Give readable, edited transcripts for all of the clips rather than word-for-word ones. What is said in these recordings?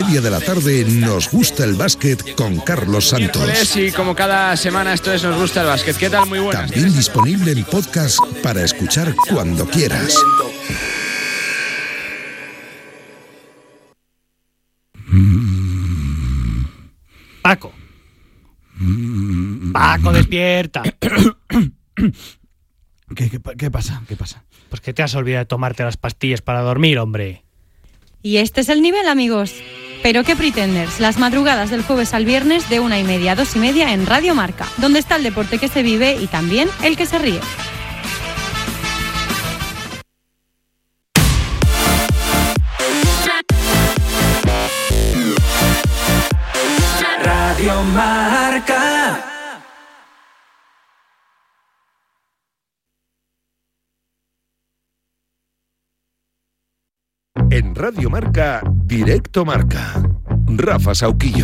media de la tarde, Nos gusta el básquet con Carlos Santos. Y como cada semana, esto es Nos gusta el básquet. ¿Qué tal? Muy buenas. También disponible en podcast para escuchar cuando quieras. Paco, despierta. ¿Qué pasa? Pues que te has olvidado de tomarte las pastillas para dormir, hombre. Y este es el nivel, amigos. Pero qué Pretenders, las madrugadas del jueves al viernes de 1:30 a 2:30 en Radio Marca, donde está el deporte que se vive y también el que se ríe. Radio Marca. En Radio Marca, Directo Marca. Rafa Sauquillo.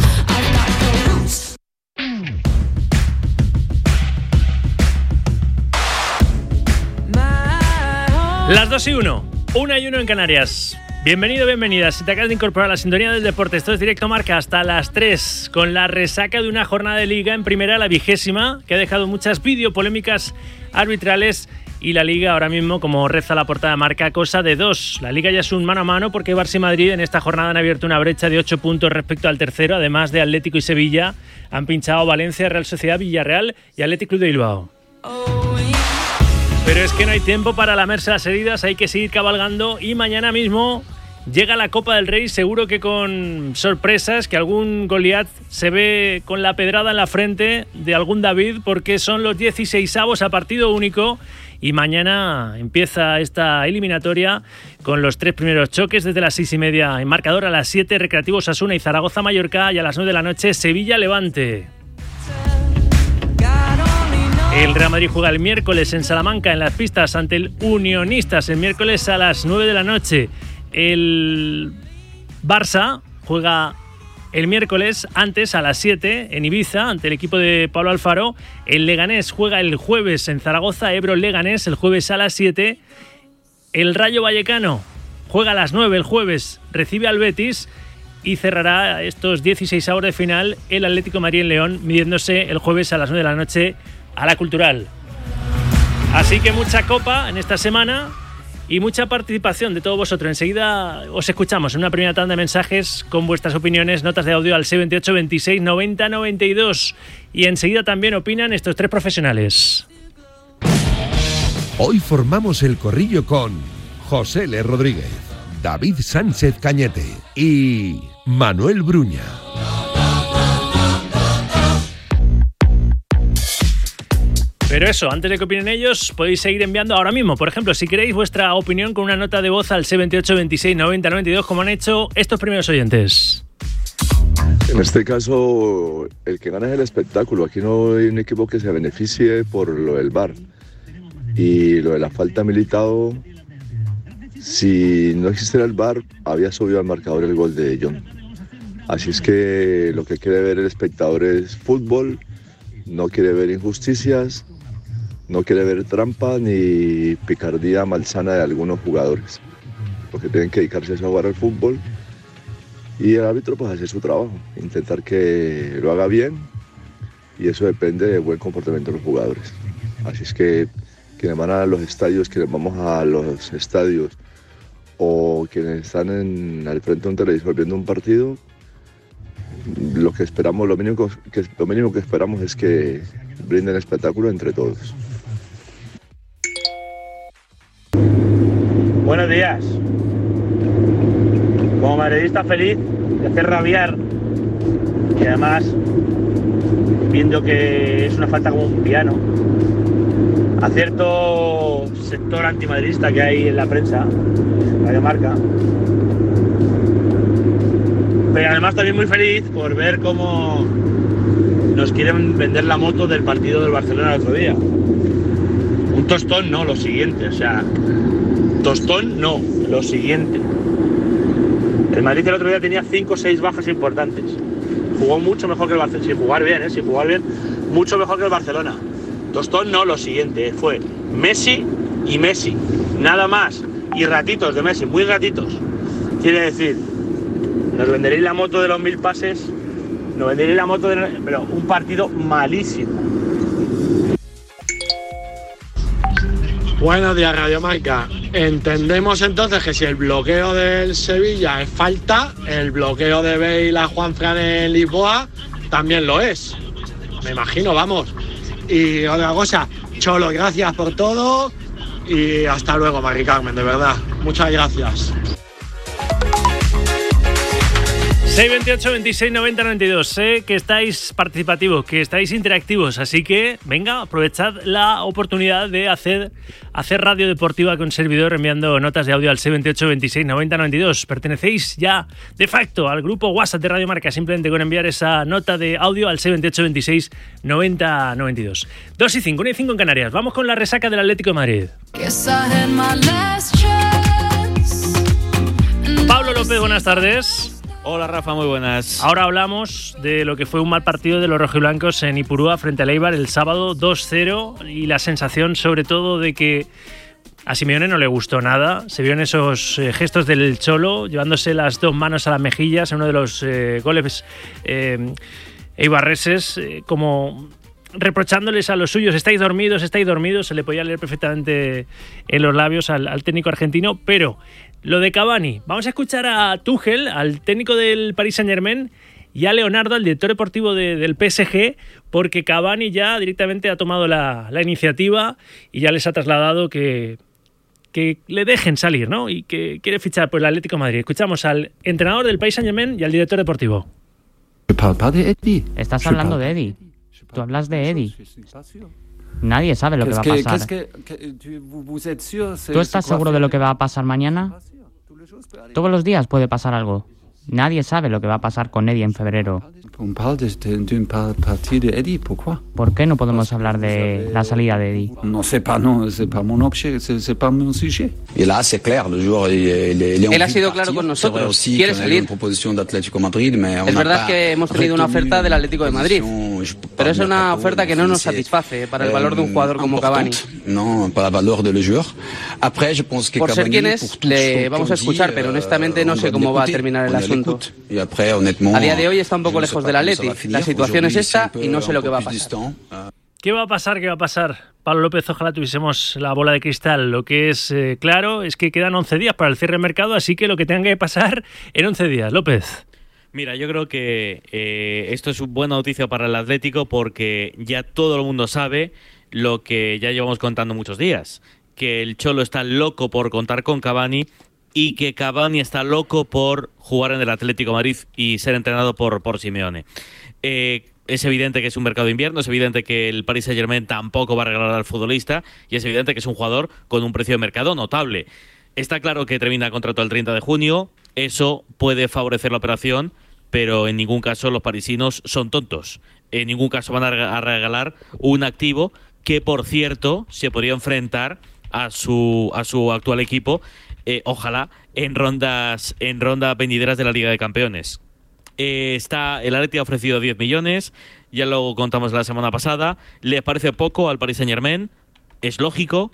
Las 2:01, 1:01 en Canarias. Bienvenido, bienvenida. Si te acabas de incorporar a la sintonía del deporte, esto es Directo Marca hasta las 3, con la resaca de una jornada de Liga en primera, la 20ª, que ha dejado muchas videopolémicas arbitrales. Y la Liga ahora mismo, como reza la portada de Marca, cosa de 2. La Liga ya es un mano a mano porque Barça y Madrid en esta jornada han abierto una brecha de 8 puntos respecto al tercero. Además de Atlético y Sevilla, han pinchado Valencia, Real Sociedad, Villarreal y Athletic Club de Bilbao. Pero es que no hay tiempo para lamerse las heridas, hay que seguir cabalgando y mañana mismo llega la Copa del Rey, seguro que con sorpresas, que algún Goliat se ve con la pedrada en la frente de algún David, porque son los 16avos a partido único y mañana empieza esta eliminatoria con los 3 primeros choques desde las 6:30 en marcador. A las 7 Recreativo Osasuna y Zaragoza-Mallorca, y a las 9 de la noche Sevilla-Levante. El Real Madrid juega el miércoles en Salamanca en las pistas ante el Unionistas, el miércoles a las 9 de la noche. El Barça juega el miércoles antes a las 7 en Ibiza ante el equipo de Pablo Alfaro. El Leganés juega el jueves en Zaragoza, Ebro-Leganés, el jueves a las 7. El Rayo Vallecano juega a las 9 el jueves, recibe al Betis y cerrará estos 16avos de final el Atlético de Madrid en León, midiéndose el jueves a las 9 de la noche a la Cultural. Así que mucha copa en esta semana y mucha participación de todos vosotros. Enseguida os escuchamos en una primera tanda de mensajes con vuestras opiniones, notas de audio al 628 26 90 92. Y enseguida también opinan estos 3 profesionales. Hoy formamos el corrillo con José L. Rodríguez, David Sánchez Cañete y Manuel Bruña. Pero eso, antes de que opinen ellos, podéis seguir enviando ahora mismo. Por ejemplo, si queréis vuestra opinión con una nota de voz al 628 26 90 92, como han hecho estos primeros oyentes. En este caso, el que gana es el espectáculo. Aquí no hay un equipo que se beneficie por lo del VAR. Y lo de la falta militado, si no existiera el VAR, había subido al marcador el gol de John. Así es que lo que quiere ver el espectador es fútbol, no quiere ver injusticias, no quiere ver trampa ni picardía malsana de algunos jugadores, porque tienen que dedicarse a jugar al fútbol y el árbitro pues hacer su trabajo, intentar que lo haga bien, y eso depende del buen comportamiento de los jugadores. Así es que quienes van a los estadios, quienes vamos a los estadios o quienes están al frente de un televisor viendo un partido, lo que esperamos, lo mínimo que esperamos es que brinden espectáculo entre todos. Buenos días. Como madridista feliz de hacer rabiar, y además viendo que es una falta como un piano a cierto sector antimadridista que hay en la prensa, Radio Marca. Pero además también muy feliz por ver cómo nos quieren vender la moto del partido del Barcelona el otro día. Un tostón no, lo siguiente, o sea, tostón no, lo siguiente. El Madrid el otro día tenía 5 o 6 bajas importantes. Jugó mucho mejor que el Barcelona, sin jugar bien, mucho mejor que el Barcelona. Tostón no, lo siguiente, fue Messi y Messi, nada más. Y ratitos de Messi, muy ratitos. Quiere decir, Nos venderéis la moto de los 1000 pases, nos venderéis la moto pero un partido malísimo. Buenos días, Radio Marca. Entendemos entonces que si el bloqueo del Sevilla es falta, el bloqueo de Bale a Juanfran en Lisboa también lo es. Me imagino, vamos. Y otra cosa, Cholo, gracias por todo y hasta luego, Mari Carmen, de verdad. Muchas gracias. 628 26 90 92. Sé que estáis participativos, que estáis interactivos, así que venga, aprovechad la oportunidad de hacer radio deportiva con servidor enviando notas de audio al 628 26 90 92. Pertenecéis ya de facto al grupo WhatsApp de Radio Marca, simplemente con enviar esa nota de audio al 628 26 90 92. 2 y 5, 1 y 5 en Canarias. Vamos con la resaca del Atlético de Madrid. Pablo López, buenas tardes. Hola Rafa, muy buenas. Ahora hablamos de lo que fue un mal partido de los rojiblancos en Ipurúa frente al Eibar el sábado 2-0 y la sensación sobre todo de que a Simeone no le gustó nada. Se vio en esos gestos del Cholo llevándose las dos manos a las mejillas en uno de los goles eibarreses, como reprochándoles a los suyos, estáis dormidos, se le podía leer perfectamente en los labios al técnico argentino. Pero lo de Cavani, vamos a escuchar a Tuchel, al técnico del Paris Saint-Germain, y a Leonardo, al director deportivo del PSG, porque Cavani ya directamente ha tomado la iniciativa y ya les ha trasladado que le dejen salir, ¿no? Y que quiere fichar por el Atlético de Madrid. Escuchamos al entrenador del Paris Saint-Germain y al director deportivo. Estás hablando de Eddie. Tú hablas de Eddie. Nadie sabe lo que va a pasar. ¿Tú estás seguro de lo que va a pasar mañana? Todos los días puede pasar algo. Nadie sabe lo que va a pasar con Eddie en febrero. ¿Por qué no podemos hablar de la salida de Eddie? Él ha sido claro con nosotros. Quiere salir. Es verdad que hemos tenido una oferta del Atlético de Madrid, pero es una oferta que no nos satisface para el valor de un jugador como Cavani. Por ser quien es, le vamos a escuchar, pero honestamente no sé cómo va a terminar el asunto. A día de hoy está un poco lejos del Atleti. La situación es esta y no sé lo que va a pasar. ¿Qué va a pasar? ¿Qué va a pasar? Pablo López, ojalá tuviésemos la bola de cristal. Lo que es claro es que quedan 11 días para el cierre de mercado, así que lo que tenga que pasar en 11 días. López. Mira, yo creo que esto es una buena noticia para el Atlético porque ya todo el mundo sabe lo que ya llevamos contando muchos días, que el Cholo está loco por contar con Cavani y que Cavani está loco por jugar en el Atlético de Madrid y ser entrenado por Simeone. Es evidente que es un mercado de invierno, es evidente que el Paris Saint-Germain tampoco va a regalar al futbolista y es evidente que es un jugador con un precio de mercado notable. Está claro que termina contrato el 30 de junio, eso puede favorecer la operación, pero en ningún caso los parisinos son tontos. En ningún caso van a regalar un activo que, por cierto, se podría enfrentar a su actual equipo, ojalá en rondas venideras de la Liga de Campeones. El Atleti ha ofrecido 10 millones, ya lo contamos la semana pasada. ¿Les parece poco al Paris Saint-Germain? Es lógico.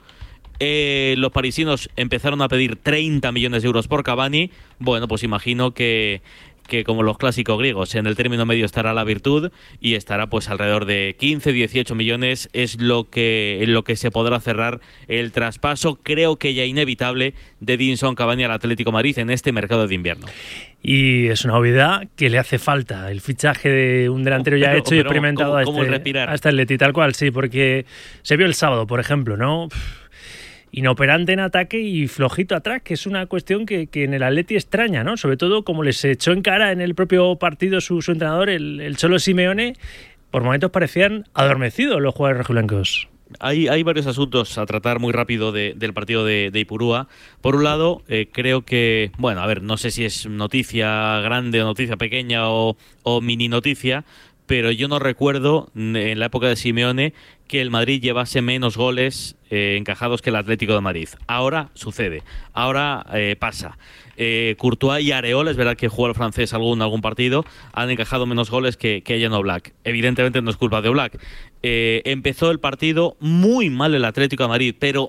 Los parisinos empezaron a pedir 30 millones de euros por Cavani. Bueno, pues imagino que como los clásicos griegos, en el término medio estará la virtud y estará pues alrededor de 15, 18 millones es lo que se podrá cerrar el traspaso, creo que ya inevitable, de Edinson Cavani al Atlético de Madrid en este mercado de invierno. Y es una obviedad que le hace falta el fichaje de un delantero ya hecho y experimentado a este Atleti, tal cual, sí, porque se vio el sábado, por ejemplo, ¿no? Inoperante en ataque y flojito atrás, que es una cuestión que en el Atleti extraña, ¿no? Sobre todo como les echó en cara en el propio partido su entrenador, el Cholo Simeone, por momentos parecían adormecidos los jugadores rojiblancos. Hay varios asuntos a tratar muy rápido del partido de Ipurúa. Por un lado, creo que, bueno, a ver, no sé si es noticia grande o noticia pequeña o mini noticia, pero yo no recuerdo en la época de Simeone que el Madrid llevase menos goles encajados que el Atlético de Madrid. Ahora sucede, ahora pasa. Courtois y Areola, es verdad que jugó el francés algún partido, han encajado menos goles que Jan Oblak. Evidentemente no es culpa de Oblak. Empezó el partido muy mal el Atlético de Madrid, pero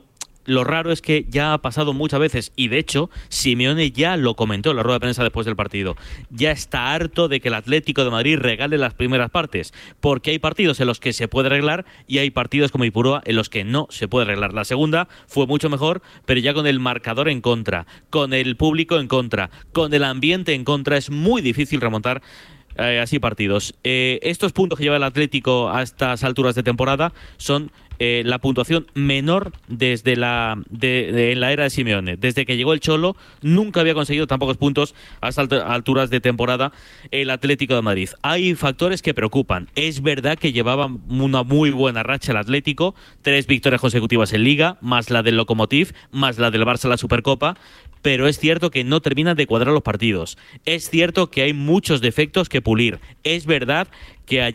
lo raro es que ya ha pasado muchas veces, y de hecho Simeone ya lo comentó en la rueda de prensa después del partido. Ya está harto de que el Atlético de Madrid regale las primeras partes, porque hay partidos en los que se puede arreglar y hay partidos como Ipurúa en los que no se puede arreglar. La segunda fue mucho mejor, pero ya con el marcador en contra, con el público en contra, con el ambiente en contra, es muy difícil remontar así partidos. Estos puntos que lleva el Atlético a estas alturas de temporada son la puntuación menor desde en la era de Simeone. Desde que llegó el Cholo nunca había conseguido tan pocos puntos a estas alturas de temporada el Atlético de Madrid. Hay factores que preocupan. Es verdad que llevaba una muy buena racha el Atlético, 3 victorias consecutivas en Liga, más la del Lokomotiv, más la del Barça en la Supercopa, pero es cierto que no terminan de cuadrar los partidos. Es cierto que hay muchos defectos que pulir. Es verdad que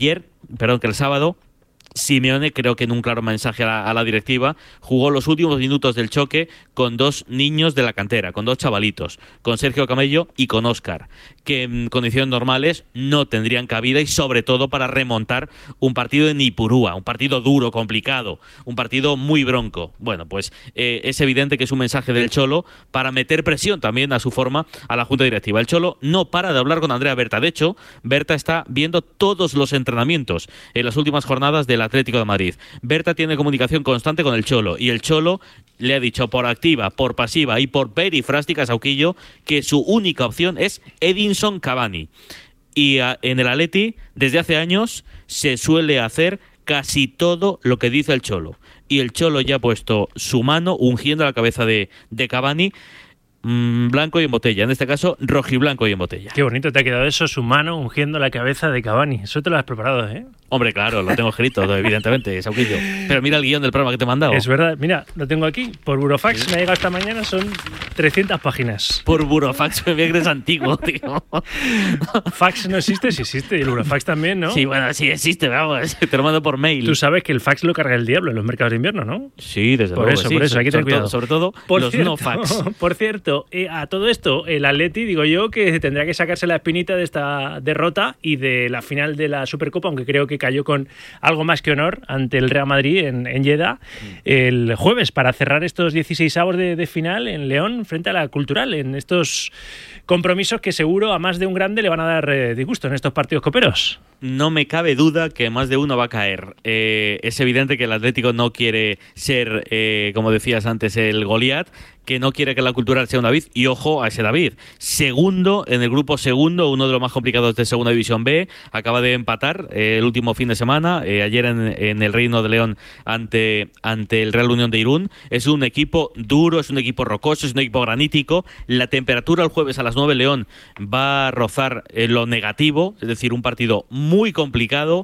el sábado, Simeone, creo que en un claro mensaje a la directiva, jugó los últimos minutos del choque con 2 niños de la cantera, con 2 chavalitos, con Sergio Camello y con Óscar, que en condiciones normales no tendrían cabida, y sobre todo para remontar un partido en Ipurúa, un partido duro, complicado, un partido muy bronco. Bueno, pues es evidente que es un mensaje del Cholo para meter presión también a su forma a la Junta Directiva. El Cholo no para de hablar con Andrea Berta. De hecho, Berta está viendo todos los entrenamientos en las últimas jornadas del Atlético de Madrid. Berta tiene comunicación constante con el Cholo, y el Cholo le ha dicho por activa, por pasiva y por perifrástica a Sauquillo que su única opción es Edinson Cavani. Y en el Atleti, desde hace años, se suele hacer casi todo lo que dice el Cholo. Y el Cholo ya ha puesto su mano ungiendo la cabeza de Cavani, blanco y en botella, en este caso rojiblanco y en botella. Qué bonito te ha quedado eso, su mano ungiendo la cabeza de Cavani. Eso te lo has preparado, ¿eh? Hombre, claro, lo tengo escrito, evidentemente, Sauquillo. Pero mira el guión del programa que te he mandado. Es verdad, mira, lo tengo aquí. Por Burofax, me ha llegado esta mañana, son 300 páginas. Por Burofax, me ve que eres antiguo, tío. Fax no existe, sí existe. Y el Burofax también, ¿no? Sí, bueno, sí existe, vamos. Te lo mando por mail. Tú sabes que el fax lo carga el diablo en los mercados de invierno, ¿no? Sí, desde luego. Por eso, hay que tener cuidado. Sobre todo los no fax. Por cierto, a todo esto, el Atleti, digo yo, que tendría que sacarse la espinita de esta derrota y de la final de la Supercopa, aunque creo que cayó con algo más que honor ante el Real Madrid en Lleida el jueves, para cerrar estos 16avos de final en León frente a la Cultural, en estos compromisos que seguro a más de un grande le van a dar disgusto en estos partidos coperos. No me cabe duda que más de uno va a caer. Es evidente que el Atlético no quiere ser, como decías antes, el Goliat, que no quiere que la Cultural sea un David, y ojo a ese David. Segundo, en el grupo segundo, uno de los más complicados de Segunda División B, acaba de empatar el último fin de semana, ayer en el Reino de León ante el Real Unión de Irún. Es un equipo duro, es un equipo rocoso, es un equipo granítico. La temperatura el jueves a las 9 León va a rozar lo negativo, es decir, un partido muy complicado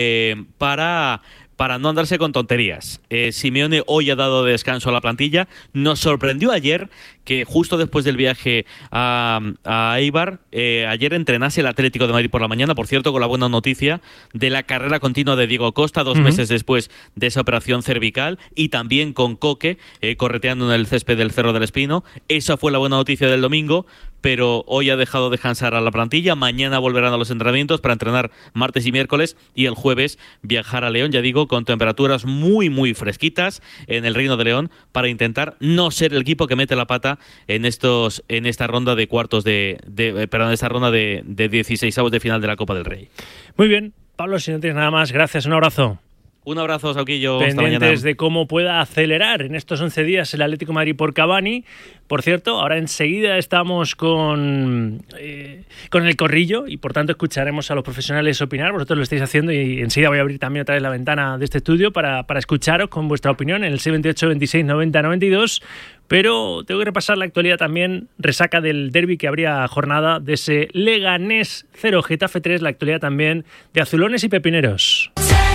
para no andarse con tonterías. Simeone hoy ha dado descanso a la plantilla. Nos sorprendió ayer que justo después del viaje a Eibar, ayer entrenase el Atlético de Madrid por la mañana, por cierto, con la buena noticia de la carrera continua de Diego Costa, 2 meses después de esa operación cervical, y también con Coque correteando en el césped del Cerro del Espino. Esa fue la buena noticia del domingo, pero hoy ha dejado descansar a la plantilla. Mañana volverán a los entrenamientos para entrenar martes y miércoles, y el jueves viajar a León, ya digo, con temperaturas muy, muy fresquitas en el Reino de León, para intentar no ser el equipo que mete la pata en esta ronda de cuartos en esta ronda de 16avos de final de la Copa del Rey. Muy bien, Pablo, si no tienes nada más, gracias, un abrazo. Un abrazo, Sauquillo. Pendientes de cómo pueda acelerar en estos 11 días el Atlético de Madrid por Cavani. Por cierto, ahora enseguida estamos con el corrillo, y por tanto escucharemos a los profesionales opinar. Vosotros lo estáis haciendo, y enseguida voy a abrir también otra vez la ventana de este estudio para escucharos con vuestra opinión en el 628 26 90 92. Pero tengo que repasar la actualidad también, resaca del derbi que habría jornada de ese Leganés 0 Getafe 3, la actualidad también de azulones y pepineros.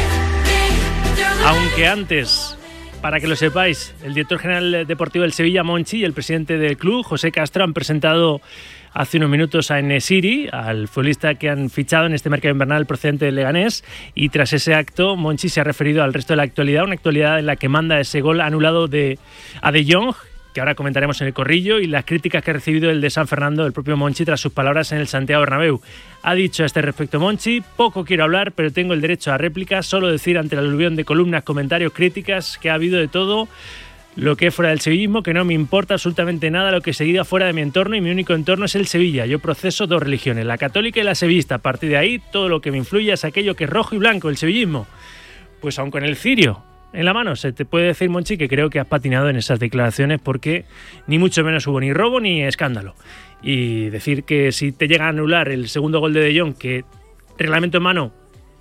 Aunque antes, para que lo sepáis, el director general deportivo del Sevilla, Monchi, y el presidente del club, José Castro, han presentado hace unos minutos a En-Nesyri, al futbolista que han fichado en este mercado invernal procedente del Leganés, y tras ese acto, Monchi se ha referido al resto de la actualidad, una actualidad en la que manda ese gol anulado a De Jong, que ahora comentaremos en el corrillo, y las críticas que ha recibido el de San Fernando, el propio Monchi, tras sus palabras en el Santiago Bernabéu. Ha dicho a este respecto Monchi: poco quiero hablar, pero tengo el derecho a réplica, solo decir ante el aluvión de columnas, comentarios, críticas, que ha habido de todo. lo que es fuera del sevillismo, que no me importa absolutamente nada lo que se diga fuera de mi entorno y mi único entorno es el Sevilla. Yo proceso 2 religiones, la católica y la sevillista. A partir de ahí, todo lo que me influye es aquello que es rojo y blanco, el sevillismo. Pues aun con el cirio en la mano, se te puede decir, Monchi, que creo que has patinado en esas declaraciones porque ni mucho menos hubo ni robo ni escándalo. Y decir que si te llega a anular el segundo gol de Jong, que reglamento en mano,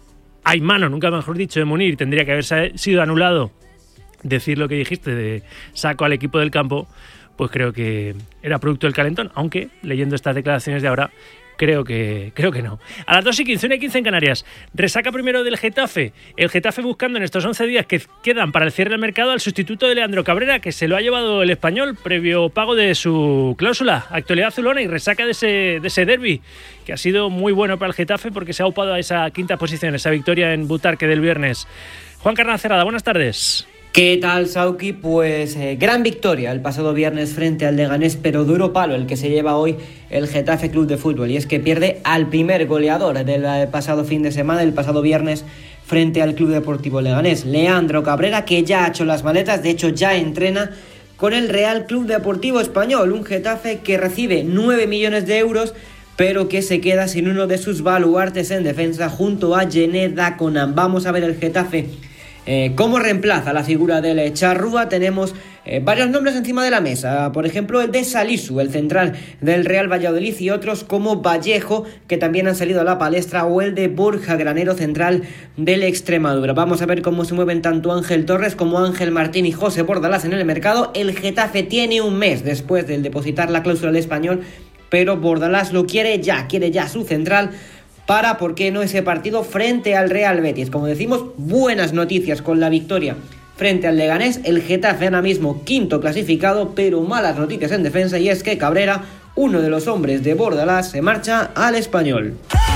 hay mano, nunca mejor dicho, de Munir, tendría que haber sido anulado. Decir lo que dijiste de saco al equipo del campo, pues creo que era producto del calentón, aunque leyendo estas declaraciones de ahora creo que no. A las 2:15, 1:15 en Canarias. Resaca primero del Getafe. El Getafe buscando en estos 11 días que quedan para el cierre del mercado al sustituto de Leandro Cabrera, que se lo ha llevado el Español previo pago de su cláusula. Actualidad azulona y resaca de ese derbi, que ha sido muy bueno para el Getafe porque se ha upado a esa quinta posición, esa victoria en Butarque del viernes. Juan Carnacerrada, buenas tardes. ¿Qué tal, Sauki? Pues gran victoria el pasado viernes frente al Leganés, pero duro palo el que se lleva hoy el Getafe Club de Fútbol, y es que pierde al primer goleador del pasado fin de semana, el pasado viernes, frente al Club Deportivo Leganés, Leandro Cabrera, que ya ha hecho las maletas, de hecho ya entrena con el Real Club Deportivo Español, un Getafe que recibe 9 millones de euros, pero que se queda sin uno de sus baluartes en defensa junto a Yené Daconan. Vamos a ver el Getafe ¿cómo reemplaza la figura del Charrúa? Tenemos varios nombres encima de la mesa, por ejemplo el de Salisu, el central del Real Valladolid, y otros como Vallejo, que también han salido a la palestra, o el de Borja Granero, central del Extremadura. Vamos a ver cómo se mueven tanto Ángel Torres como Ángel Martín y José Bordalás en el mercado. El Getafe tiene un mes después de depositar la cláusula del Español, pero Bordalás lo quiere ya su central para, ¿por qué no?, ese partido frente al Real Betis. Como decimos, buenas noticias con la victoria frente al Leganés. El Getafe ahora mismo quinto clasificado, pero malas noticias en defensa, y es que Cabrera, uno de los hombres de Bordalás, se marcha al Español.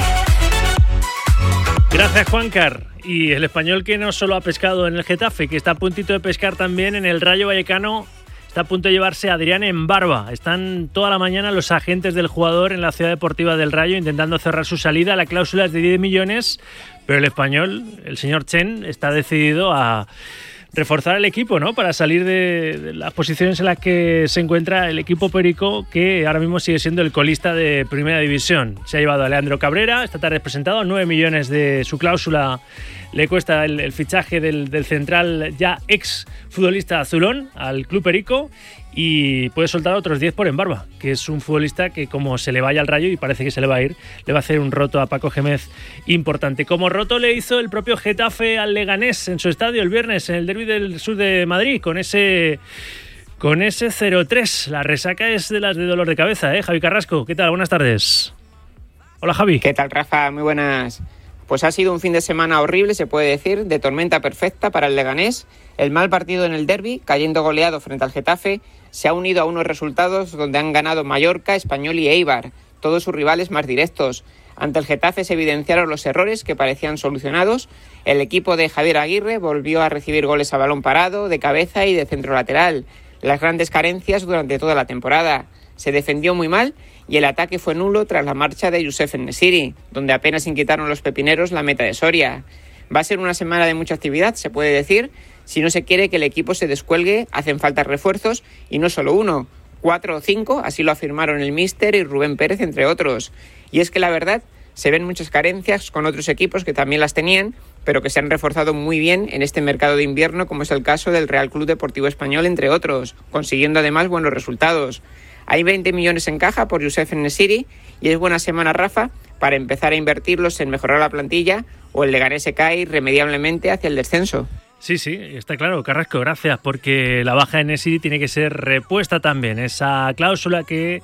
Gracias, Juancar. Y el Español, que no solo ha pescado en el Getafe, que está a puntito de pescar también en el Rayo Vallecano. Está a punto de llevarse a Adrián en barba. Están toda la mañana los agentes del jugador en la Ciudad Deportiva del Rayo intentando cerrar su salida. La cláusula es de 10 millones, pero el Español, el señor Chen, está decidido a reforzar el equipo, ¿no?, para salir de las posiciones en las que se encuentra el equipo perico, que ahora mismo sigue siendo el colista de Primera División. Se ha llevado a Leandro Cabrera, esta tarde presentado, 9 millones de su cláusula le cuesta el fichaje del central, ya ex futbolista azulón, al club perico, y puede soltar otros 10 por Embarba, que es un futbolista que, como se le vaya al Rayo, y parece que se le va a ir, le va a hacer un roto a Paco Gémez importante. Como roto le hizo el propio Getafe al Leganés en su estadio el viernes, en el derbi del sur de Madrid, con ese 0-3. La resaca es de las de dolor de cabeza, ¿eh? Javi Carrasco, ¿qué tal? Buenas tardes. Hola, Javi. ¿Qué tal, Rafa? Muy buenas. Pues ha sido un fin de semana horrible, se puede decir, de tormenta perfecta para el Leganés. El mal partido en el derbi, cayendo goleado frente al Getafe, se ha unido a unos resultados donde han ganado Mallorca, Español y Eibar, todos sus rivales más directos. Ante el Getafe se evidenciaron los errores que parecían solucionados. El equipo de Javier Aguirre volvió a recibir goles a balón parado, de cabeza y de centro lateral. Las grandes carencias durante toda la temporada. Se defendió muy mal y el ataque fue nulo tras la marcha de Youssef En-Nesyri, donde apenas inquietaron los pepineros la meta de Soria. Va a ser una semana de mucha actividad, se puede decir. Si no se quiere que el equipo se descuelgue, hacen falta refuerzos, y no solo uno, 4 o 5, así lo afirmaron el míster y Rubén Pérez, entre otros. Y es que la verdad, se ven muchas carencias con otros equipos que también las tenían, pero que se han reforzado muy bien en este mercado de invierno, como es el caso del Real Club Deportivo Español, entre otros, consiguiendo además buenos resultados. Hay 20 millones en caja por Youssef En-Nesyri y es buena semana, Rafa, para empezar a invertirlos en mejorar la plantilla, o el Leganés se cae irremediablemente hacia el descenso. Sí, está claro, Carrasco, gracias, porque la baja de En-Nesyri tiene que ser repuesta también. Esa cláusula que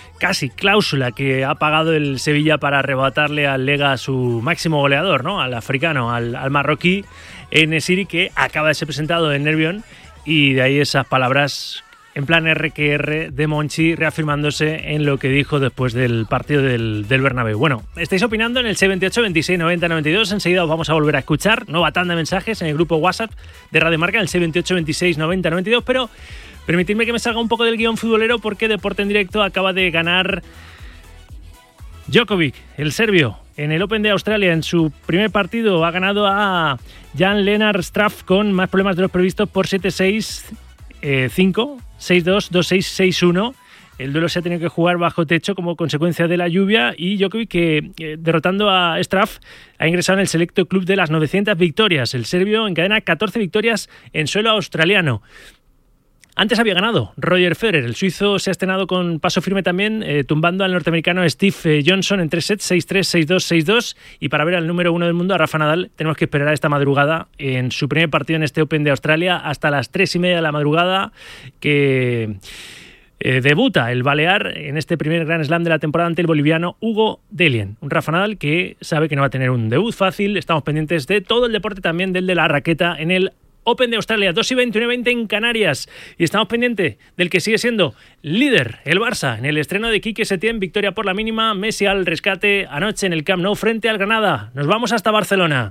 ha pagado el Sevilla para arrebatarle al Lega su máximo goleador, ¿no?, al africano, al marroquí En-Nesyri, que acaba de ser presentado en Nervión, y de ahí esas palabras en plan RQR de Monchi, reafirmándose en lo que dijo después del partido del Bernabéu. Bueno, estáis opinando en el 628 26 90 92. Enseguida os vamos a volver a escuchar. Nueva tanda de mensajes en el grupo WhatsApp de Radio Marca, en el 628 26 90 92. Pero permitidme que me salga un poco del guión futbolero, porque Deporte en Directo acaba de ganar Djokovic, el serbio, en el Open de Australia. En su primer partido ha ganado a Jan-Lennard Struff con más problemas de los previstos por 7-6. 5, 6-2, 2-6, 6-1. El duelo se ha tenido que jugar bajo techo como consecuencia de la lluvia y Djokovic, que derrotando a Struff, ha ingresado en el selecto club de las 900 victorias. El serbio encadena 14 victorias en suelo australiano. Antes había ganado Roger Federer. El suizo se ha estrenado con paso firme también, tumbando al norteamericano Steve Johnson en 3 sets, 6-3, 6-2, 6-2. Y para ver al número 1 del mundo, a Rafa Nadal, tenemos que esperar a esta madrugada en su primer partido en este Open de Australia hasta las 3:30 de la madrugada, que debuta el balear en este primer Grand Slam de la temporada ante el boliviano Hugo Dellien. Un Rafa Nadal que sabe que no va a tener un debut fácil. Estamos pendientes de todo el deporte, también del de la raqueta en el Open de Australia, 2:20, 1:20 en Canarias. Y estamos pendientes del que sigue siendo líder, el Barça, en el estreno de Quique Setién, victoria por la mínima, Messi al rescate anoche en el Camp Nou frente al Granada. Nos vamos hasta Barcelona.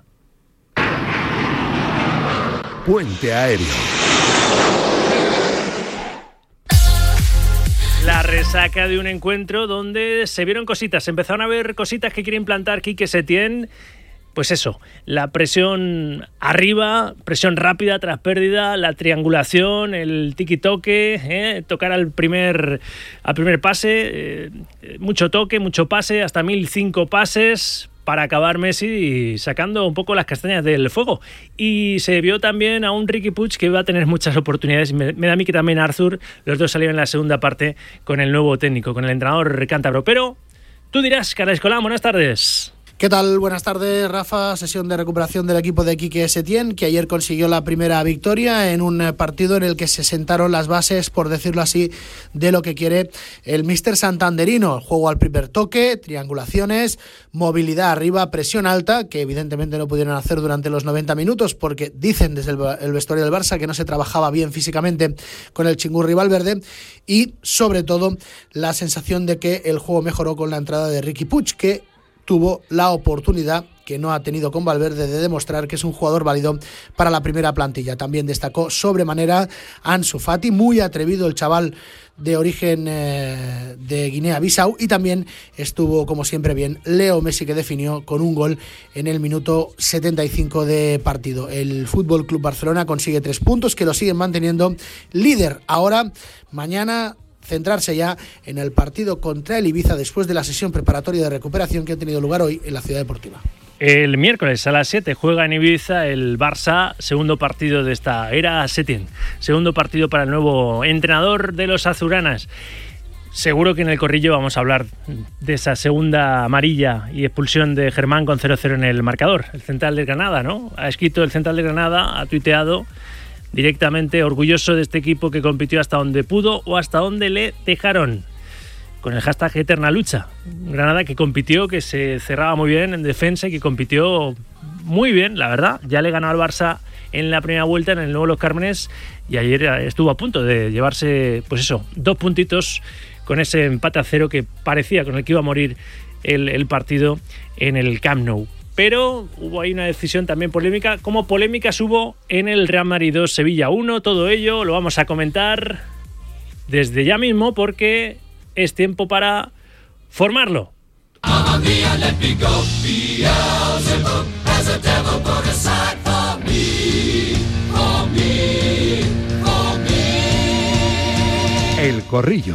Puente aéreo. La resaca de un encuentro donde se vieron cositas, se empezaron a ver cositas que quiere implantar Quique Setién. Pues eso, la presión arriba, presión rápida tras pérdida, la triangulación, el tiki-toque, tocar al primer pase, mucho toque, mucho pase, hasta 1005 pases para acabar Messi sacando un poco las castañas del fuego. Y se vio también a un Riqui Puig que va a tener muchas oportunidades. Me da a mí que también Arthur, los dos salieron en la segunda parte con el nuevo técnico, con el entrenador cántabro. Pero tú dirás, Carla Escolán, buenas tardes. ¿Qué tal? Buenas tardes, Rafa. Sesión de recuperación del equipo de Quique Setién, que ayer consiguió la primera victoria en un partido en el que se sentaron las bases, por decirlo así, de lo que quiere el míster santanderino. Juego al primer toque, triangulaciones, movilidad arriba, presión alta, que evidentemente no pudieron hacer durante los 90 minutos porque dicen desde el vestuario del Barça que no se trabajaba bien físicamente con el Chingurri Valverde, y sobre todo la sensación de que el juego mejoró con la entrada de Riqui Puig, que tuvo la oportunidad que no ha tenido con Valverde de demostrar que es un jugador válido para la primera plantilla. También destacó sobremanera Ansu Fati, muy atrevido el chaval de origen de Guinea-Bissau, y también estuvo como siempre bien Leo Messi, que definió con un gol en el minuto 75 de partido. El Fútbol Club Barcelona consigue 3 puntos que lo siguen manteniendo líder. Ahora, mañana, centrarse ya en el partido contra el Ibiza después de la sesión preparatoria de recuperación que ha tenido lugar hoy en la Ciudad Deportiva. El miércoles a las 7 juega en Ibiza el Barça, segundo partido de esta era Setién, segundo partido para el nuevo entrenador de los azulgranas. Seguro que en el corrillo vamos a hablar de esa segunda amarilla y expulsión de Germán con 0-0 en el marcador. El central de Granada, ¿no? Ha escrito el central de Granada, ha tuiteado directamente orgulloso de este equipo que compitió hasta donde pudo o hasta donde le dejaron, con el hashtag Eterna Lucha. Granada que compitió, que se cerraba muy bien en defensa y que compitió muy bien, la verdad. Ya le ganó al Barça en la primera vuelta en el nuevo Los Cármenes y ayer estuvo a punto de llevarse, pues eso, 2 puntitos con ese empate a 0 que parecía con el que iba a morir el partido en el Camp Nou. Pero hubo ahí una decisión también polémica, como polémicas hubo en el Real Madrid 2, Sevilla 1. Todo ello lo vamos a comentar desde ya mismo porque es tiempo para formarlo. El corrillo.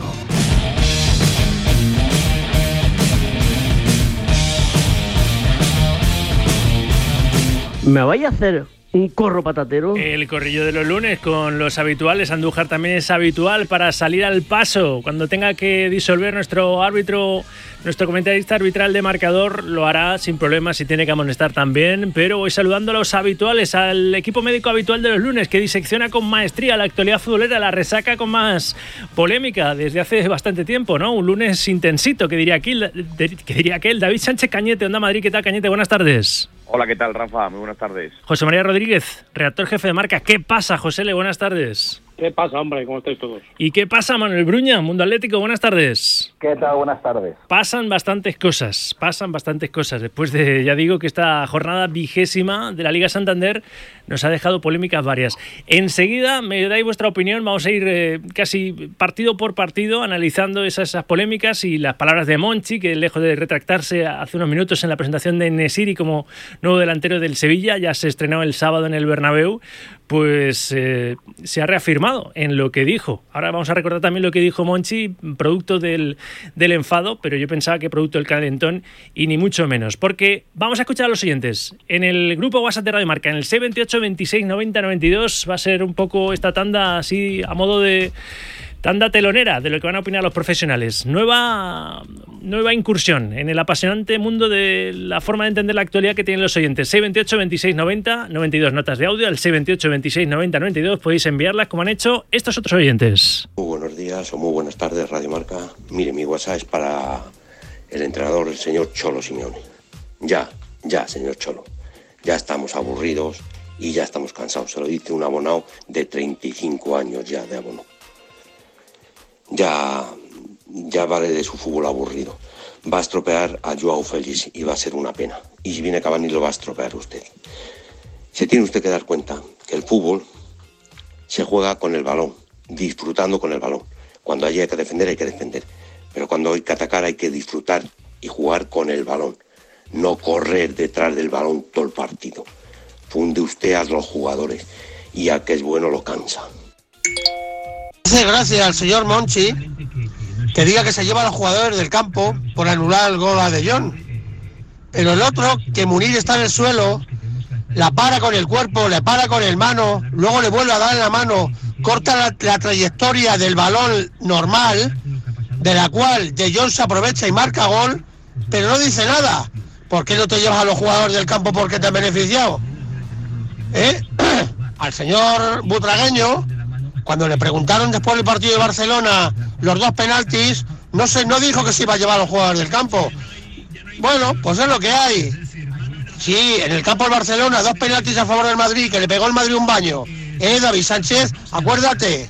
¿Me vais a hacer un corro patatero? El corrillo de los lunes con los habituales. Andújar también es habitual para salir al paso. Cuando tenga que disolver nuestro árbitro, nuestro comentarista arbitral de marcador, lo hará sin problemas y tiene que amonestar también. Pero voy saludando a los habituales, al equipo médico habitual de los lunes, que disecciona con maestría la actualidad futbolera, la resaca con más polémica desde hace bastante tiempo, ¿no? Un lunes intensito, que diría aquel David Sánchez Cañete. Onda Madrid, ¿qué tal, Cañete? Buenas tardes. Hola, ¿qué tal, Rafa? Muy buenas tardes. José María Rodríguez, redactor jefe de Marca. ¿Qué pasa, José? Buenas tardes. ¿Qué pasa, hombre? ¿Cómo estáis todos? ¿Y qué pasa, Manuel Bruña, Mundo Atlético? Buenas tardes. ¿Qué tal? Buenas tardes. Pasan bastantes cosas. Después de, ya digo, que esta jornada 20ª de la Liga Santander nos ha dejado polémicas varias. Enseguida me dais vuestra opinión. Vamos a ir casi partido por partido analizando esas polémicas y las palabras de Monchi, que lejos de retractarse hace unos minutos en la presentación de Nesiri como nuevo delantero del Sevilla, ya se estrenó el sábado en el Bernabéu, pues se ha reafirmado en lo que dijo. Ahora vamos a recordar también lo que dijo Monchi, producto del enfado, pero yo pensaba que producto del calentón y ni mucho menos, porque vamos a escuchar a los oyentes. En el grupo WhatsApp de Radio Marca, en el 628 26 90 92, va a ser un poco esta tanda así a modo de tanda telonera de lo que van a opinar los profesionales. Nueva incursión en el apasionante mundo de la forma de entender la actualidad que tienen los oyentes. 628 26 90 92, notas de audio al 628 26 90 92. Podéis enviarlas como han hecho estos otros oyentes. Muy buenos días o muy buenas tardes, Radio Marca. Mire, mi WhatsApp es para el entrenador, el señor Cholo Simeone. Ya, señor Cholo. Ya estamos aburridos y ya estamos cansados. Se lo dice un abonado de 35 años ya de abono. Ya vale de su fútbol aburrido. Va a estropear a Joao Félix y va a ser una pena. Y si viene Cavani lo va a estropear usted. Se tiene usted que dar cuenta que el fútbol se juega con el balón, disfrutando con el balón. Cuando hay que defender, hay que defender. Pero cuando hay que atacar, hay que disfrutar y jugar con el balón. No correr detrás del balón todo el partido. Funde usted a los jugadores y a que es bueno lo cansa. Gracias al señor Monchi que diga que se lleva a los jugadores del campo por anular el gol a De Jong, pero el otro, que Munir está en el suelo, la para con el cuerpo, le para con el mano, luego le vuelve a dar en la mano, corta la trayectoria del balón normal, de la cual De Jong se aprovecha y marca gol, pero no dice nada. ¿Por qué no te llevas a los jugadores del campo porque te han beneficiado? Al señor butragueño, cuando le preguntaron después del partido de Barcelona los 2 penaltis, no dijo que se iba a llevar a los jugadores del campo. Bueno, pues es lo que hay. Sí, en el campo del Barcelona, 2 penaltis a favor del Madrid, que le pegó el Madrid un baño. David Sánchez, acuérdate.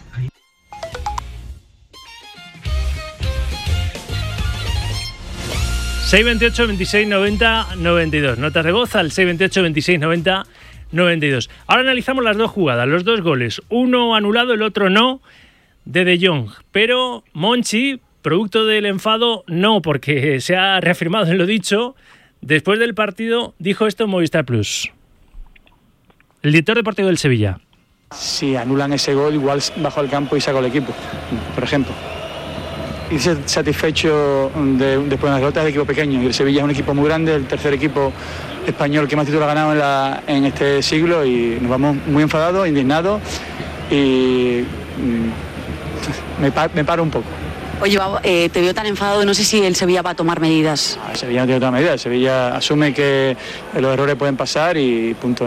...628 26 90 92... notas de voz al 628 26 90 92. Ahora analizamos las 2 jugadas, los 2 goles. Uno anulado, el otro no, de Jong. Pero Monchi, producto del enfado, no, porque se ha reafirmado en lo dicho. Después del partido dijo esto en Movistar Plus. El director deportivo del Sevilla. Si anulan ese gol, igual bajo al campo y saco al equipo, por ejemplo. Y satisfecho después de las derrotas del equipo pequeño. Y el Sevilla es un equipo muy grande, el tercer equipo español que más títulos ha ganado en este siglo, y nos vamos muy enfadados, indignados, y me paro un poco. Oye, te veo tan enfadado, no sé si el Sevilla va a tomar medidas. El Sevilla no tiene que tomar medidas, el Sevilla asume que los errores pueden pasar y punto,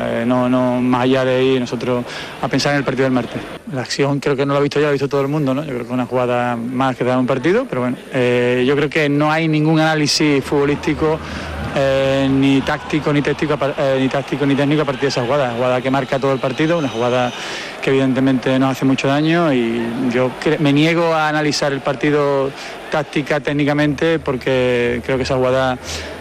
no más allá de ir nosotros a pensar en el partido del martes. La acción creo que no lo ha visto yo, lo ha visto todo el mundo, ¿no? Yo creo que es una jugada más que dar un partido, pero bueno, yo creo que no hay ningún análisis futbolístico ni táctico ni técnico a partir de esa jugada que marca todo el partido, una jugada que evidentemente nos hace mucho daño, y yo me niego a analizar el partido táctica, técnicamente, porque creo que esa jugada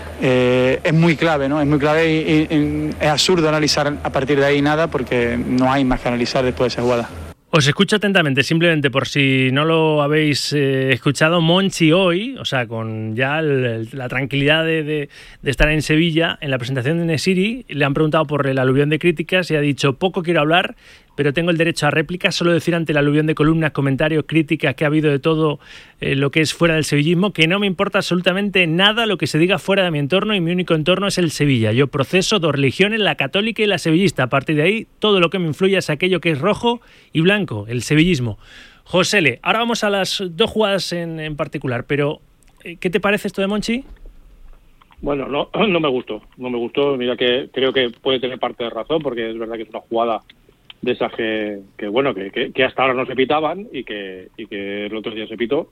es muy clave, ¿no? Es muy clave y es absurdo analizar a partir de ahí nada, porque no hay más que analizar después de esa jugada. Os escucho atentamente, simplemente por si no lo habéis escuchado. Monchi hoy, o sea, con ya la tranquilidad de estar en Sevilla, en la presentación de Nesiri, le han preguntado por el aluvión de críticas y ha dicho: poco quiero hablar, pero tengo el derecho a réplica. Solo decir ante el aluvión de columnas, comentarios, críticas que ha habido de todo lo que es fuera del sevillismo, que no me importa absolutamente nada lo que se diga fuera de mi entorno, y mi único entorno es el Sevilla. Yo proceso 2 religiones, la católica y la sevillista. A partir de ahí, todo lo que me influye es aquello que es rojo y blanco, el sevillismo. Josele, ahora vamos a las 2 jugadas en particular, pero ¿qué te parece esto de Monchi? Bueno, no me gustó. Mira, que creo que puede tener parte de razón, porque es verdad que es una jugada de esas que hasta ahora no se pitaban y que el otro día se pitó,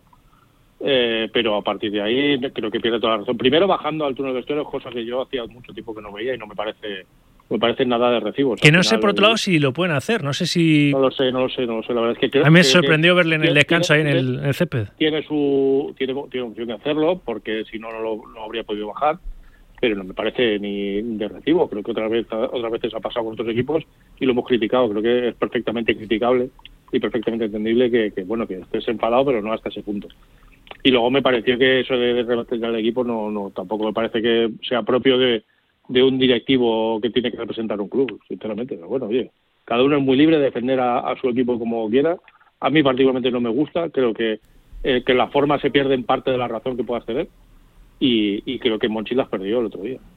pero a partir de ahí creo que pierde toda la razón. Primero, bajando al túnel de vestuarios, cosas que yo hacía mucho tiempo que no veía y no me parece nada de recibo. O sea, que no sé por otro lado si lo pueden hacer, no sé si... No lo sé, la verdad es que creo, a mí me sorprendió verle en el descanso ahí en el césped. Tiene opción de hacerlo, porque si no lo habría podido bajar, pero no me parece ni de recibo. Creo que otras veces ha pasado con otros equipos y lo hemos criticado. Creo que es perfectamente criticable y perfectamente entendible que estés enfadado, pero no hasta ese punto. Y luego me pareció que eso de representar al equipo no tampoco me parece que sea propio de un directivo que tiene que representar un club, sinceramente. Pero bueno, oye, cada uno es muy libre de defender a su equipo como quiera. A mí particularmente no me gusta, creo que la forma se pierde en parte de la razón que puedas tener y creo que Monchi las perdió el otro día.